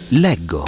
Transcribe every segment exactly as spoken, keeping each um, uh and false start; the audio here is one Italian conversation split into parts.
Leggo.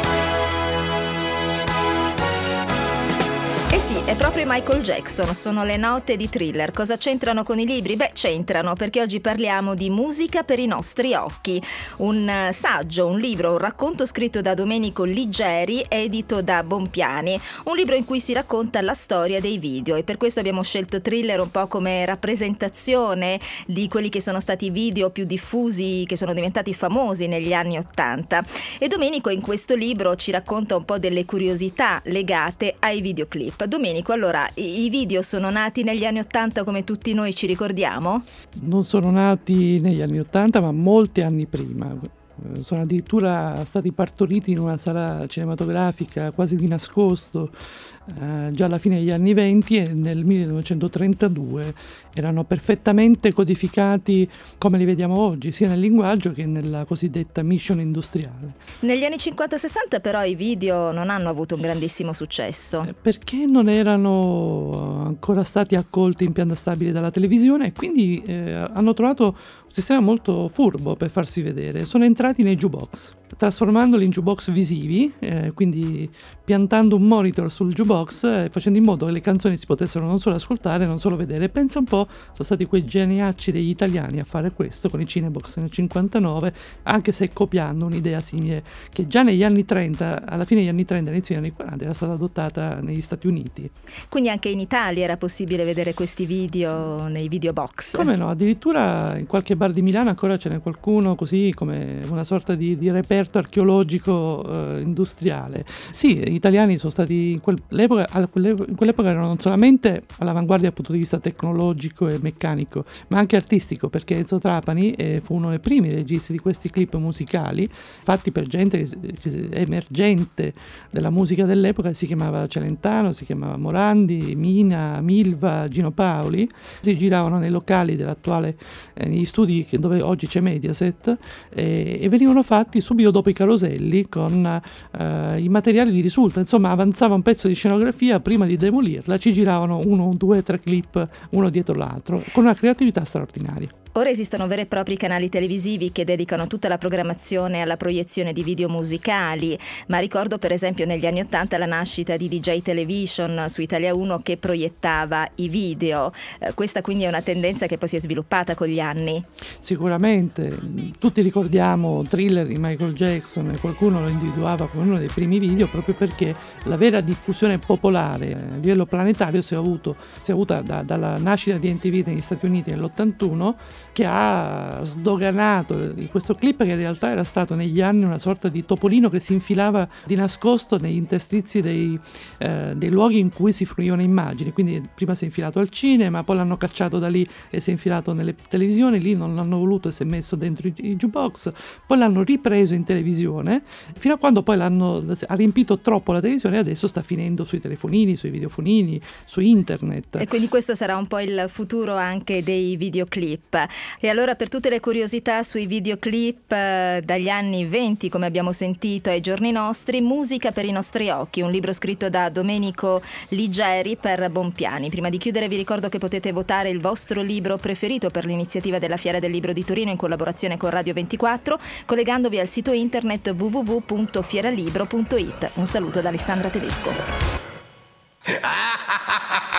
Eh sì, è proprio Michael Jackson, sono le note di Thriller. Cosa c'entrano con i libri? Beh, c'entrano perché oggi parliamo di musica per i nostri occhi. Un uh, saggio, un libro, un racconto scritto da Domenico Liggeri, edito da Bompiani. Un libro in cui si racconta la storia dei video, e per questo abbiamo scelto Thriller un po' come rappresentazione di quelli che sono stati i video più diffusi, che sono diventati famosi negli anni Ottanta. E Domenico in questo libro ci racconta un po' delle curiosità legate ai videoclip. Domenico, allora, i video sono nati negli anni Ottanta come tutti noi ci ricordiamo? Non sono nati negli anni Ottanta, ma molti anni prima. Sono addirittura stati partoriti in una sala cinematografica quasi di nascosto, eh, già alla fine degli anni venti, e nel millenovecentotrentadue erano perfettamente codificati come li vediamo oggi, sia nel linguaggio che nella cosiddetta mission industriale. Negli anni cinquanta sessanta però i video non hanno avuto un grandissimo successo. Perché non erano ancora stati accolti in pianta stabile dalla televisione, e quindi eh, hanno trovato un sistema molto furbo per farsi vedere. Sono entrati nei jukebox, trasformandoli in jukebox visivi, eh, quindi piantando un monitor sul jukebox e facendo in modo che le canzoni si potessero non solo ascoltare, non solo vedere. Pensa un po', sono stati quei geniacci degli italiani a fare questo con i Cinebox nel cinquantanove, anche se copiando un'idea simile che già negli anni trenta, alla fine degli anni trenta, all'inizio degli anni quaranta, era stata adottata negli Stati Uniti. Quindi anche in Italia era possibile vedere questi video sì. nei videobox? Come no, addirittura in qualche bar di Milano ancora ce n'è qualcuno, così come una sorta di, di reperto archeologico eh, industriale. Sì, gli italiani sono stati in quell'epoca, in quell'epoca erano non solamente all'avanguardia dal punto di vista tecnologico e meccanico, ma anche artistico, perché Enzo Trapani eh, fu uno dei primi registi di questi clip musicali fatti per gente che, che è emergente della musica dell'epoca. Si chiamava Celentano, si chiamava Morandi, Mina, Milva, Gino Paoli. Si giravano nei locali dell'attuale, eh, negli studi che, dove oggi c'è Mediaset, eh, e venivano fatti subito dopo i caroselli con eh, i materiali di risulta. Insomma, avanzava un pezzo di scenografia, prima di demolirla ci giravano uno, due, tre clip uno dietro l'altro, con una creatività straordinaria. Ora esistono veri e propri canali televisivi che dedicano tutta la programmazione alla proiezione di video musicali, ma ricordo per esempio negli anni Ottanta la nascita di D J Television su Italia uno che proiettava i video. Eh, questa quindi è una tendenza che poi si è sviluppata con gli anni. Sicuramente, tutti ricordiamo Thriller di Michael Jackson, e qualcuno lo individuava come uno dei primi video proprio perché la vera diffusione popolare a livello planetario si è, avuto, si è avuta da, dalla nascita di M T V negli Stati Uniti nell'ottantuno, che ha sdoganato questo clip che in realtà era stato negli anni una sorta di topolino che si infilava di nascosto negli interstizi dei, eh, dei luoghi in cui si fruivano immagini. Quindi prima si è infilato al cinema, poi l'hanno cacciato da lì e si è infilato nelle televisioni, lì non l'hanno voluto e si è messo dentro i, i jukebox, poi l'hanno ripreso in televisione, fino a quando poi l'hanno ha riempito troppo la televisione, e adesso sta finendo sui telefonini, sui videofonini, su internet. E quindi questo sarà un po' il futuro anche dei videoclip. E allora, per tutte le curiosità sui videoclip eh, dagli anni venti, come abbiamo sentito, ai giorni nostri, Musica per i nostri occhi, un libro scritto da Domenico Liggeri per Bompiani. Prima di chiudere vi ricordo che potete votare il vostro libro preferito per l'iniziativa della Fiera del Libro di Torino in collaborazione con Radio ventiquattro, collegandovi al sito internet w w w punto fieralibro punto it. Un saluto da Alessandra Tedesco.